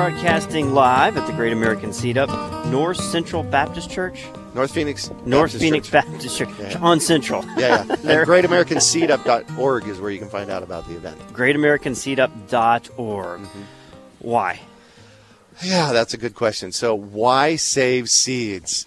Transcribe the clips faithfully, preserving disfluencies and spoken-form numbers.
broadcasting live at the Great American Seed Up, North Central Baptist Church. North Phoenix North Baptist Phoenix Church. Baptist Church Yeah. on Central. Yeah, yeah. And great american seed up dot org is where you can find out about the event. great american seed up dot org. Mm-hmm. Why? Yeah, that's a good question. So why save seeds?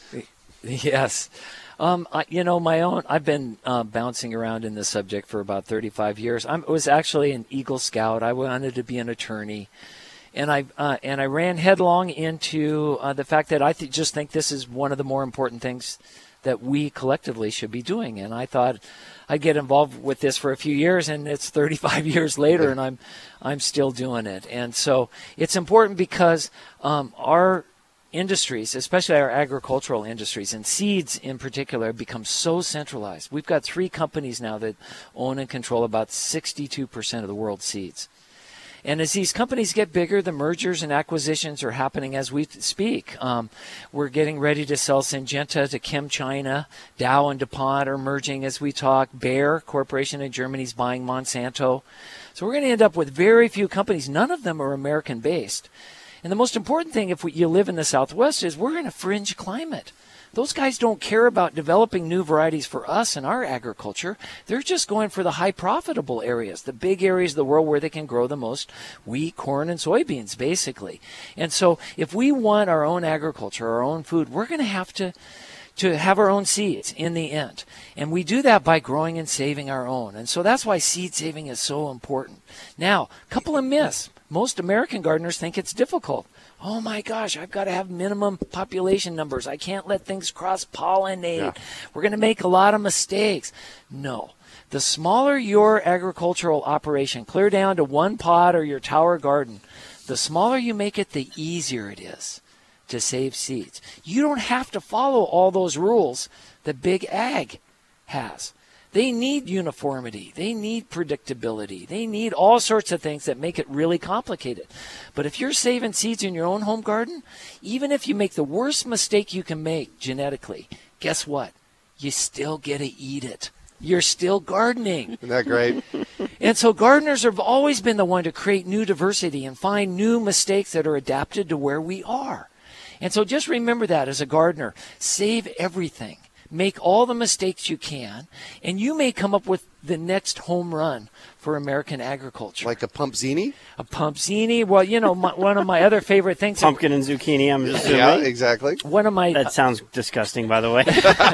Yes. Um, I, you know, my own, I've been uh, bouncing around in this subject for about thirty-five years. I'm, I was actually an Eagle Scout. I wanted to be an attorney. And I uh, and I ran headlong into uh, the fact that I th- just think this is one of the more important things that we collectively should be doing. And I thought I'd get involved with this for a few years, and it's thirty-five years later, and I'm I'm still doing it. And so it's important because um, our industries, especially our agricultural industries, and seeds in particular, become so centralized. We've got three companies now that own and control about sixty-two percent of the world's seeds. And as these companies get bigger, the mergers and acquisitions are happening as we speak. Um, we're getting ready to sell Syngenta to Chem China. Dow and DuPont are merging as we talk. Bayer Corporation in Germany is buying Monsanto. So we're going to end up with very few companies. None of them are American-based. And the most important thing, if we, you live in the Southwest, is we're in a fringe climate. Those guys don't care about developing new varieties for us in our agriculture. They're just going for the high profitable areas, the big areas of the world where they can grow the most wheat, corn, and soybeans, basically. And so if we want our own agriculture, our own food, we're going to have to to have our own seeds in the end. And we do that by growing and saving our own. And so that's why seed saving is so important. Now, a couple of myths. Most American gardeners think it's difficult. Oh my gosh, I've got to have minimum population numbers. I can't let things cross-pollinate. Yeah. We're going to make a lot of mistakes. No. The smaller your agricultural operation, clear down to one pod or your tower garden, the smaller you make it, the easier it is to save seeds. You don't have to follow all those rules that big ag has. They need uniformity. They need predictability. They need all sorts of things that make it really complicated. But if you're saving seeds in your own home garden, even if you make the worst mistake you can make genetically, guess what? You still get to eat it. You're still gardening. Isn't that great? And so gardeners have always been the one to create new diversity and find new mistakes that are adapted to where we are. And so just remember that as a gardener. Save everything. Make all the mistakes you can, and you may come up with the next home run for American agriculture. Like a pumpzini? A pumpzini. Well, you know, my, one of my other favorite things. Pumpkin and zucchini, I'm just Yeah, exactly. One of my. That sounds disgusting, by the way.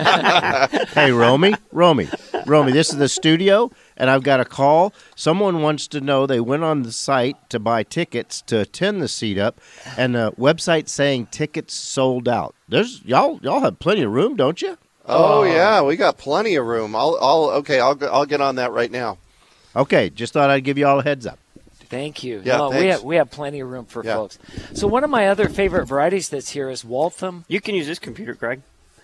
Hey, Romy, Romy, Romy, this is the studio, and I've got a call. Someone wants to know, they went on the site to buy tickets to attend the Seed Up, and the website saying tickets sold out. There's y'all y'all have plenty of room, don't you? Oh, oh, yeah, we got plenty of room. I'll, I'll, okay, I'll, I'll get on that right now. Okay, just thought I'd give you all a heads up. Thank you. Yeah, no, we have we have plenty of room for yeah. folks. So one of my other favorite varieties that's here is Waltham. You can use this computer, Greg.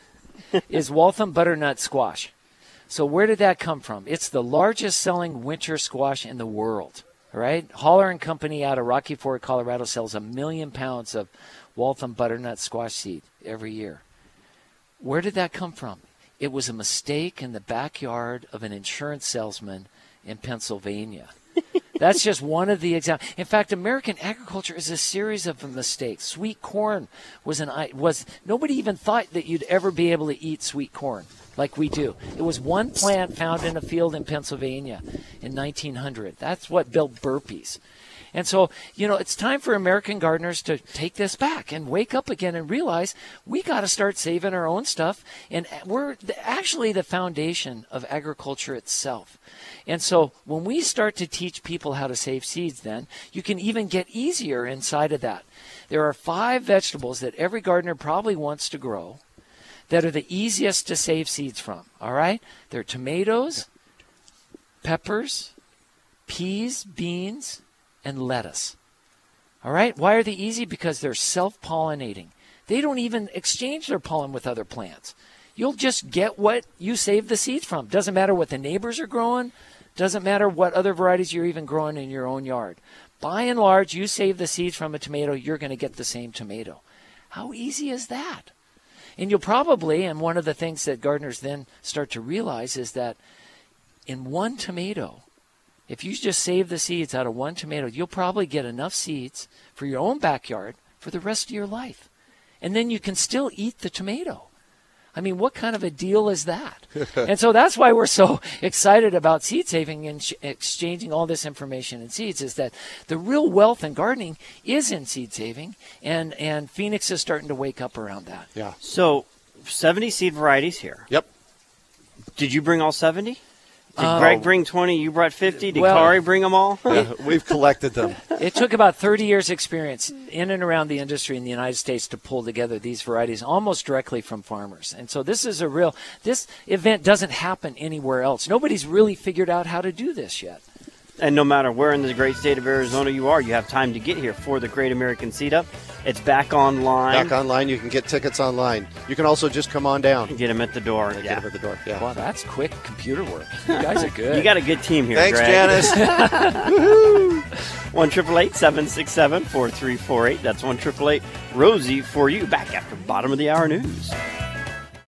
is Waltham butternut squash. So where did that come from? It's the largest selling winter squash in the world. All right, Holler and Company out of Rocky Ford, Colorado, sells a million pounds of Waltham butternut squash seed every year. Where did that come from? It was a mistake in the backyard of an insurance salesman in Pennsylvania. That's just one of the examples. In fact, American agriculture is a series of mistakes. Sweet corn was an was nobody even thought that you'd ever be able to eat sweet corn like we do. It was one plant found in a field in Pennsylvania in nineteen hundred. That's what built burpees. And so, you know, it's time for American gardeners to take this back and wake up again and realize we got to start saving our own stuff. And we're actually the foundation of agriculture itself. And so when we start to teach people how to save seeds, then you can even get easier inside of that. There are five vegetables that every gardener probably wants to grow that are the easiest to save seeds from. All right? They're tomatoes, peppers, peas, beans, and lettuce. All right? Why are they easy? Because they're self-pollinating. They don't even exchange their pollen with other plants. You'll just get what you save the seeds from. Doesn't matter what the neighbors are growing. Doesn't matter what other varieties you're even growing in your own yard. By and large, you save the seeds from a tomato, you're going to get the same tomato. How easy is that? And you'll probably, and one of the things that gardeners then start to realize is that in one tomato, If you just save the seeds out of one tomato, you'll probably get enough seeds for your own backyard for the rest of your life. And then you can still eat the tomato. I mean, what kind of a deal is that? And so that's why we're so excited about seed saving and sh- exchanging all this information in seeds, is that the real wealth in gardening is in seed saving, and, and Phoenix is starting to wake up around that. Yeah. So, seventy seed varieties here. Yep. Did you bring all seventy? Did Uh, Greg bring twenty? You brought fifty? Did well- Kari bring them all? Yeah, we've collected them. It took about thirty years experience in and around the industry in the United States to pull together these varieties almost directly from farmers. And so this is a real, this event doesn't happen anywhere else. Nobody's really figured out how to do this yet. And no matter where in the great state of Arizona you are, you have time to get here for the Great American Seed Up. It's back online. Back online. You can get tickets online. You can also just come on down. Get them at the door. Get Yeah. them at the door. Yeah. Wow, that's quick computer work. You guys are good. You got a good team here, Thanks, Greg. Janice. one triple eight seven six seven four three four eight. That's one triple eight Rosie for you. Back after bottom of the hour news.